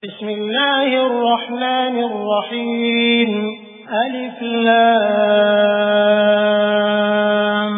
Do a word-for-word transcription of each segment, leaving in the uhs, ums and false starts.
بسم الله الرحمن الرحيم ألف لام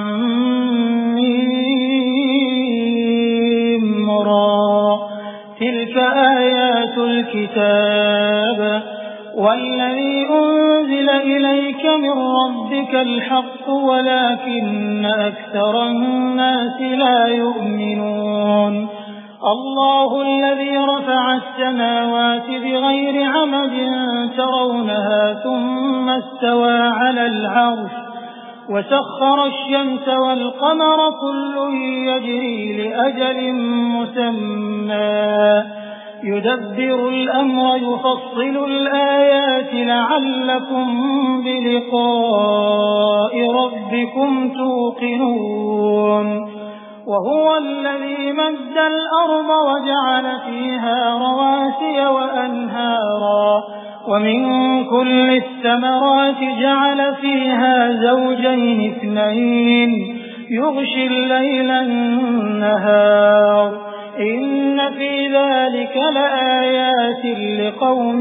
ميم را تلك آيات الكتاب والذي أنزل إليك من ربك الحق ولكن أكثر الناس لا يؤمنون الله الذي رفع السماوات بغير عمد ترونها ثم استوى على العرش وسخر الشمس والقمر كل يجري لأجل مسمى يدبر الأمر يفصل الآيات لعلكم بلقاء ربكم توقنون وهو الذي مد الأرض وجعل فيها رواسي وأنهارا ومن كل الثمرات جعل فيها زوجين اثنين يغشي الليل النهار إن في ذلك لآيات لقوم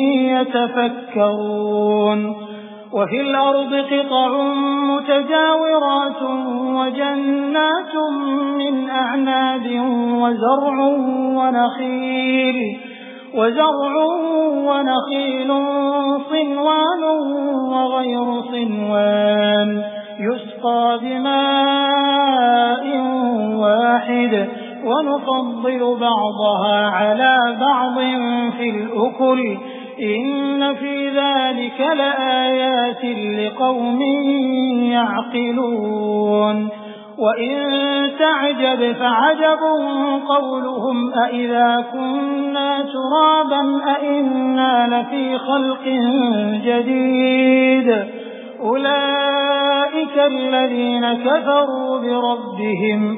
يتفكرون وفي الأرض قطع متجاورات وجنات من أعناب وزرع ونخيل وزرع ونخيل صنوان وغير صنوان يسقى بماء واحد ونفضل بعضها على بعض في الأكل إن في ذلك لآيات لقوم يعقلون وإن تعجب فعجب قولهم أإذا كنا ترابا أإنا لفي خلق جديد أولئك الذين كفروا بربهم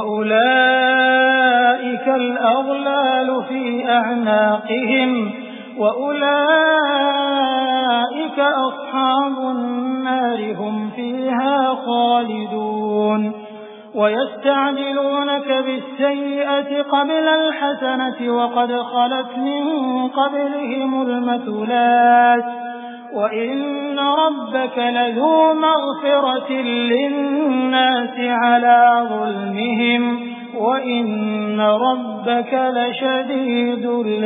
وأولئك الأغلال في أعناقهم وأولئك أصحاب النار هم فيها خالدون ويستعجلونك بالسيئة قبل الحسنة وقد خلت من قبلهم المثلات وإن ربك لذو مغفرة للناس على ظلمهم وإن ربك لشديد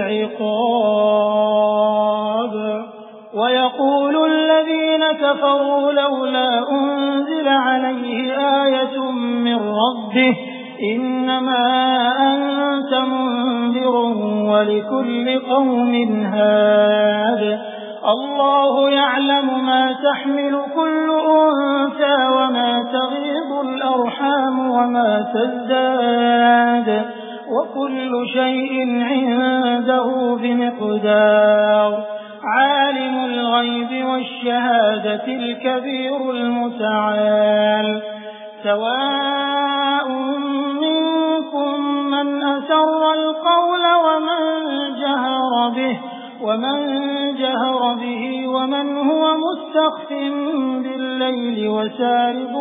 العقاب ويقول الذين كفروا لولا أنزل عليه آية من ربه إنما أنت منذر ولكل قوم هاد الله يعلم ما تحمل كل أنثى وما تغيض الأرحام وما تزداد وكل شيء عنده بمقدار عالم الغيب والشهادة الكبير المتعال سواء منكم من أسر القول ومن جهر به ومن جهر به ومن هو مستخف بالليل وسارب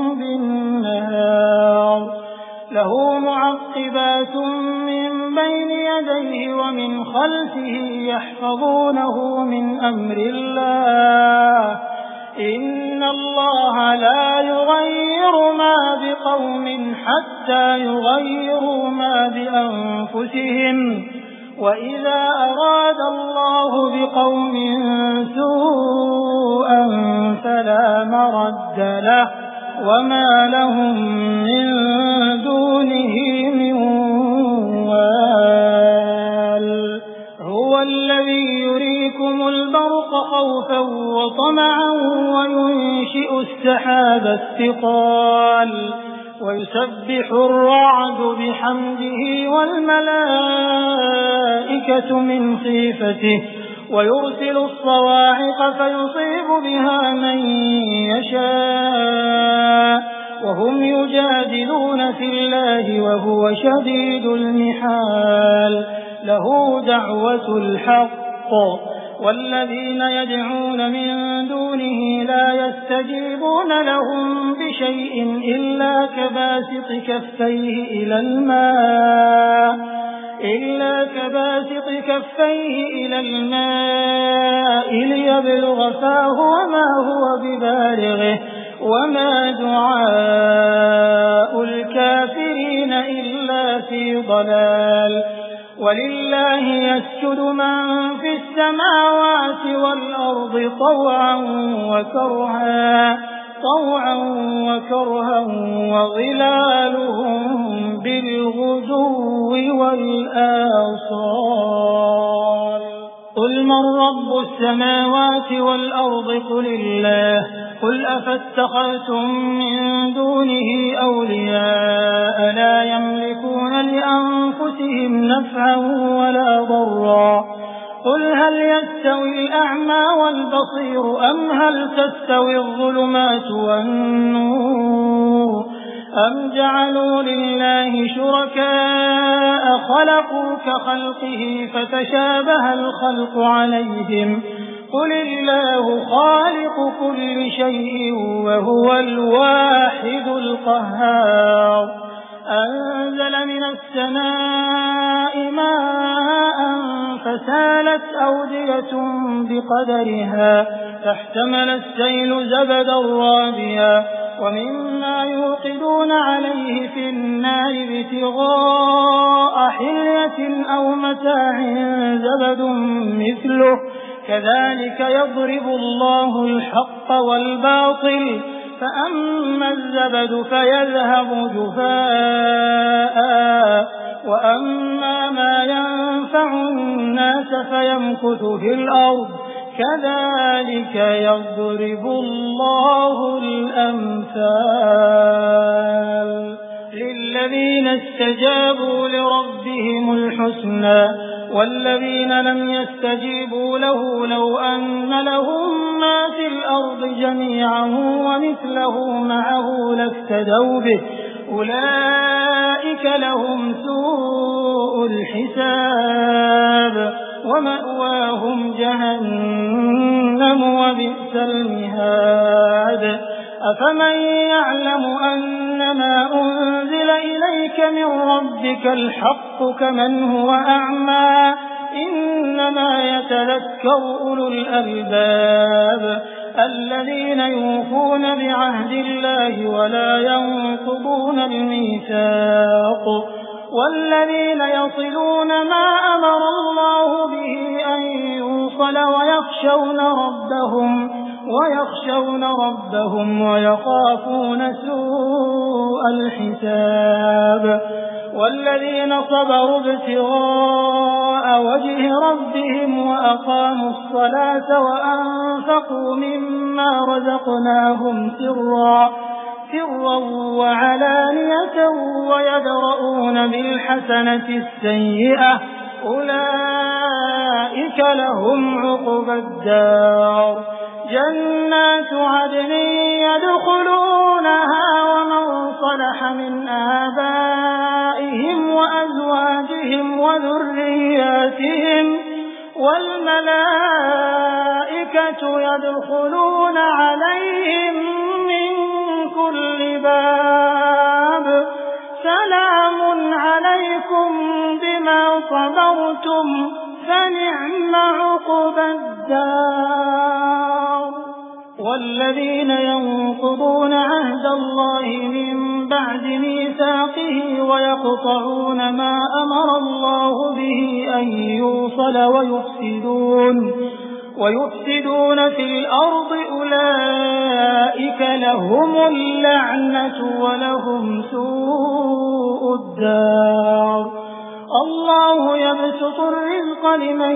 بالنهار له معقبات من بين يديه ومن خلفه يحفظونه من أمر الله إن الله لا يغير ما بقوم حتى يغيروا ما بأنفسهم وإذا أراد الله بقوم سوءا فلا مرد له وما لهم من دونه من وال هو الذي يريكم البرق خوفا وطمعا وينشئ السحاب الثقال ويسبح الرعد بحمده والملائكة من خيفته ويرسل الصواعق فيصيب بها من يشاء وهم يجادلون في الله وهو شديد المحال له دعوة الحق والذين يدعون من دونه لا يستجيبون لهم بشيء إلا كباسط كفيه إلى الماء إلا كباسط كفيه إلى الماء ليبلغ فاه وما هو ببالغه وما دعاء الكافرين إلا في ضلال ولله يسجد من في السماوات والأرض طوعا وكرها طوعا وكرها وظلالهم بالغدو والآصال قل من رب السماوات والأرض قل الله قل أفاتخذتم من دونه أولياء لا يملكون لأنفسهم نفعا ولا ضرا قل هل يستوي الأعمى والبصير أم هل تستوي الظلمات والنور أم جعلوا لله شركاء خلقوا كخلقه فتشابه الخلق عليهم قل الله خالق كل شيء وهو الواحد القهار أنزل من السماء ماء فسالت أودية بقدرها فاحتمل السيل زبدا رابيا ومما يوقدون عليه في النار ابتغاء حلية أو متاع زبد مثله كذلك يضرب الله الحق والباطل فأما الزبد فيذهب جفاء وأما ما ينفع الناس فيمكث في الأرض كذلك يضرب الله الأمثال للذين استجابوا لربهم الحسنى والذين لم يستجيبوا له لو أن لهم ما في الأرض جميعا ومثله معه لافتدوا به أولئك لهم سوء الحساب ومأواهم جهنم وبئس المهاد أفمن يعلم أنما أنزل إليك من ربك الحق كمن هو أعمى إنما يتذكر أولو الألباب الذين يوفون بعهد الله ولا ينقضون الميثاق والذين يصلون ما أمر الله به أن يوصل ويخشون ربهم ويخشون ربهم ويخافون سوء الحساب والذين صبروا ابتغاء وجه ربهم وأقاموا الصلاة وأنفقوا مما رزقناهم سرا سرا وعلانية ويدرؤون بالحسنة السيئة أولئك لهم عقبى الدار جنات عدن يدخلونها ومن صلح من آبائهم وأزواجهم وذرياتهم والملائكة يدخلون عليهم من كل باب سلام عليكم بما صبرتم فنعم عقبى الدار والذين ينقضون عهد الله من بعد ميثاقه ويقطعون ما أمر الله به أن يوصل ويفسدون ويفسدون في الأرض أولئك لهم اللعنة ولهم سوء الدار الله يبسط الرزق لمن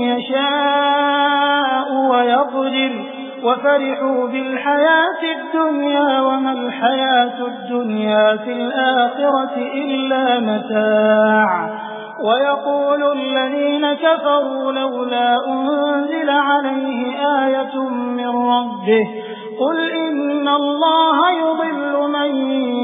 يشاء ويقدر وفرحوا بالحياة الدنيا وما الحياة الدنيا في الآخرة إلا متاع ويقول الذين كفروا لولا أنزل عليه آية من ربه قل إن الله يضل من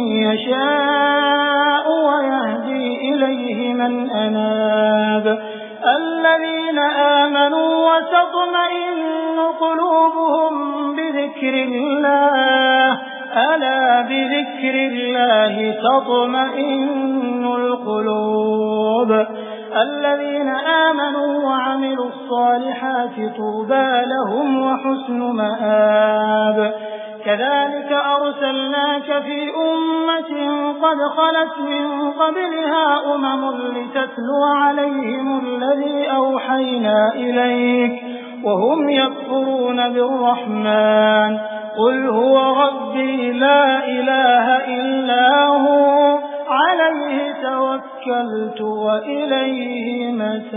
يشاء ويهدي إليه من أناب الذين آمنوا وتطمئن قلوبهم بذكر الله ألا بذكر الله تطمئن القلوب الذين آمنوا وعملوا الصالحات طوبى لهم وحسن مآب. كذلك أرسلناك في أمة قد خلت من قبلها أمم لتتلو عليهم الذي أوحينا إليك وهم يكفرون بالرحمن قل هو ربي لا إله إلا هو عليه توكلت وإليه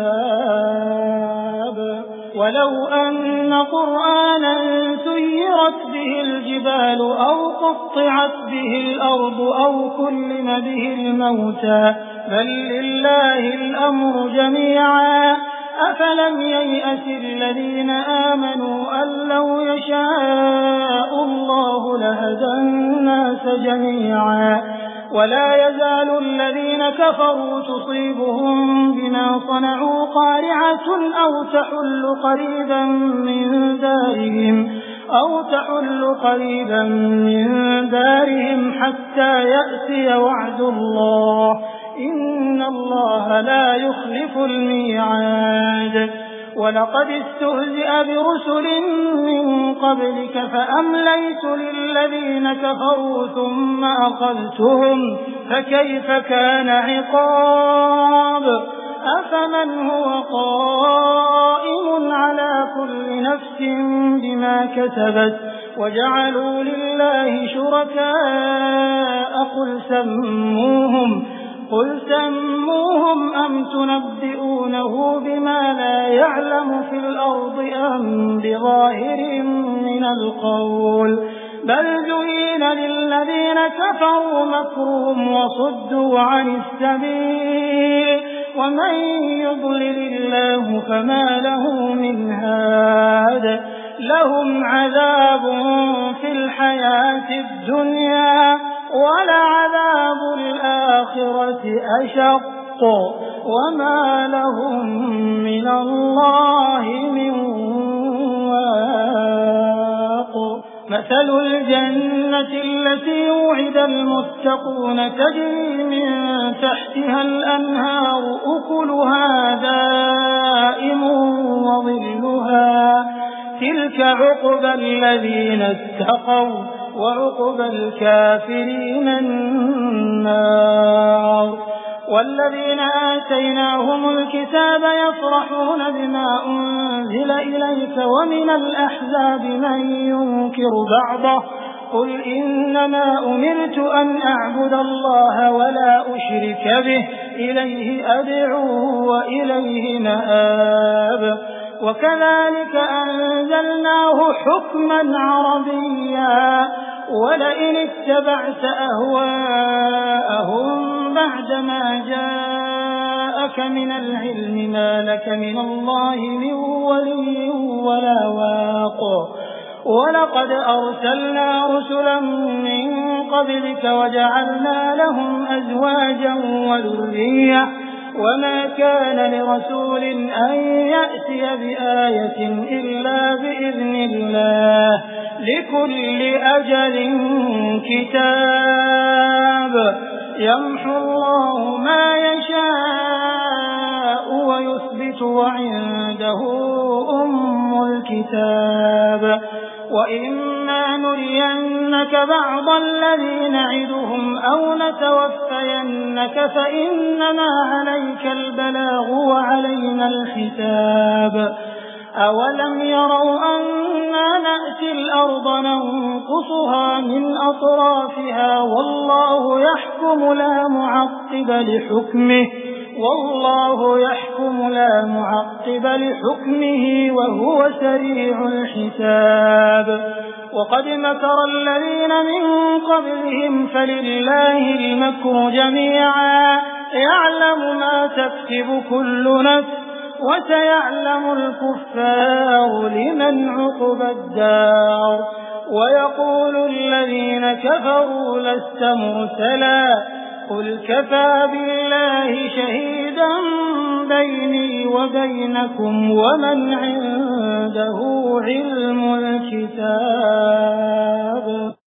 متاب. ولو أن قرآنا سيرت به الجبال أو قطعت به الأرض أو كلم به الموتى بل لله الأمر جميعا أفلم ييأس الذين آمنوا أن لو يشاء الله لهدى الناس جميعا ولا يزال الذين كفروا تصيبهم بما صنعوا قارعة أو تحل قريبا من دارهم أو تحل قريبا من دارهم حتى يأتي وعد الله إن الله لا يخلف الميعاد. ولقد استهزئ برسل من قبلك فأمليت للذين كفروا ثم أخذتهم فكيف كان عقاب. أفمن هو قائم على كل نفس بما كسبت وجعلوا لله شركاء قل سموهم قل سموهم أم تنبئونه بما لا يعلم في الأرض أم بظاهر من القول بل زين للذين كفروا مكرهم وصدوا عن السبيل ومن يضلل الله فما له من هاد لهم عذاب في الحياة الدنيا ولعذاب الآخرة أشق وما لهم من الله من واق. مثل الجنة التي وعد المتقون تجري من تحتها الأنهار أكلها دائم وظلها تلك عقبى الذين اتقوا وعقبى الكافرين النار. والذين آتيناهم الكتاب يفرحون بما أنزل إليك ومن الأحزاب من ينكر بعضه قل إنما أمرت أن أعبد الله ولا أشرك به إليه أدعو وإليه مآب. وكذلك أنزلناه حكما عربيا ولئن اتبعت أهواءهم بعدما جاءك من العلم ما لك من الله من ولي ولا واق. ولقد أرسلنا رسلا من قبلك وجعلنا لهم أزواجا وذرية وما كان لرسول أن يأتي بآية إلا بإذن الله لكل أجل كتاب يمحو الله ما يشاء ويثبت وعنده أم الكتاب. وإما نرينك بعض الذي نعدهم أو نتوفينك فإنما عليك البلاغ وعلينا الحساب. أولم يروا أنا نأتي الأرض ننقصها من أطرافها والله يحكم لا معقب لحكمه والله يحكم لا معقب لحكمه وهو سريع الحساب. وقد مكر الذين من قبلهم فلله المكر جميعا يعلم ما تكسب كل نفس وسيعلم الكفار لمن عقبى الدار. ويقول الذين كفروا لست مرسلا قل كفى بالله شهيدا بيني وبينكم ومن عنده علم الكتاب.